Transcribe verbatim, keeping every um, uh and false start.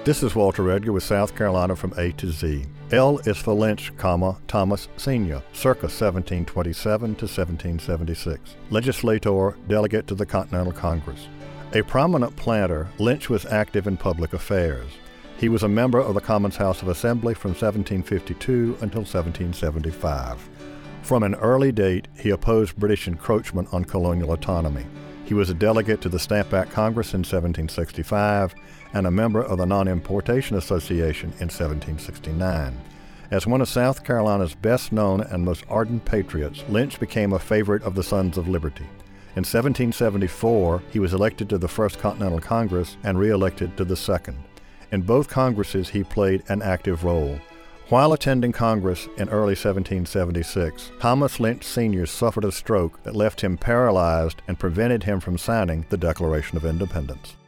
This is Walter Edgar with South Carolina from A to Z. L is for Lynch, comma, Thomas Senior, circa seventeen twenty-seven to seventeen seventy-six. Legislator, delegate to the Continental Congress. A prominent planter, Lynch was active in public affairs. He was a member of the Commons House of Assembly from seventeen fifty-two until seventeen seventy-five. From an early date, he opposed British encroachment on colonial autonomy. He was a delegate to the Stamp Act Congress in seventeen sixty-five and a member of the Non-Importation Association in seventeen sixty-nine. As one of South Carolina's best-known and most ardent patriots, Lynch became a favorite of the Sons of Liberty. In seventeen seventy-four, he was elected to the First Continental Congress and re-elected to the Second. In both Congresses, he played an active role. While attending Congress in early seventeen seventy-six, Thomas Lynch Senior suffered a stroke that left him paralyzed and prevented him from signing the Declaration of Independence.